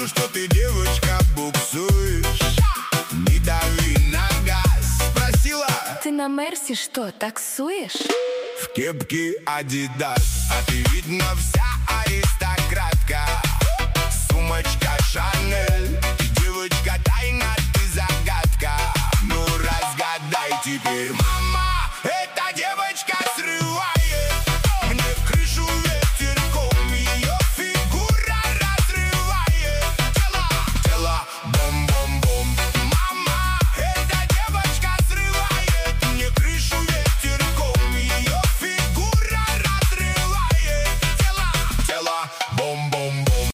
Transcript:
Вижу, что ты, девочка, буксуешь. Не дави на газ. Спросила: ты на Мерсе что, таксуешь? в кепке Адидас. А ты, видно, вся аристократка. Сумочка Шанель. Ты, девочка, тайна, ты загадка. Ну разгадай теперь,